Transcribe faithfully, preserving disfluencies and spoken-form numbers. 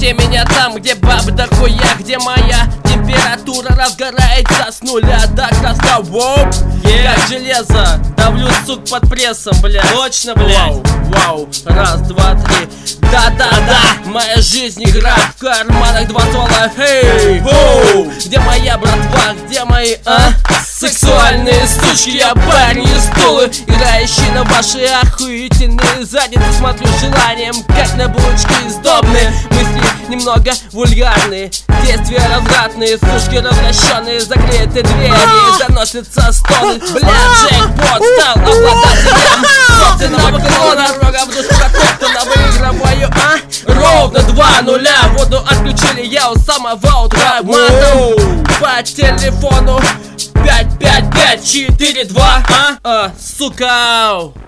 Где меня там, где баб дохуя, где моя температура разгорается с нуля до красна. Воу, yeah. Как железо, давлю, сук, под прессом, блядь. Точно, блядь. Вау, вау, раз, два, три. Да-да-да, моя жизнь игра, в карманах два ствола. Хей, хоу, где моя братва, где мои, а? Сексуальные сучки, я парень из стулы, играющий на ваши охуительные задницы. Смотрю с желанием, как на булочки сдобные. Мысли немного вульгарные, действия развратные, сушки развращенные, закрыты двери, доносятся стоны. Бля, джекпот стал обладателем собственного клона. Дорога в душу протоптана, выигрываю, а? Ровно два нуля, воду отключили я у самого утра. Матом по телефону пять пять пять четыре два, а? А, сука.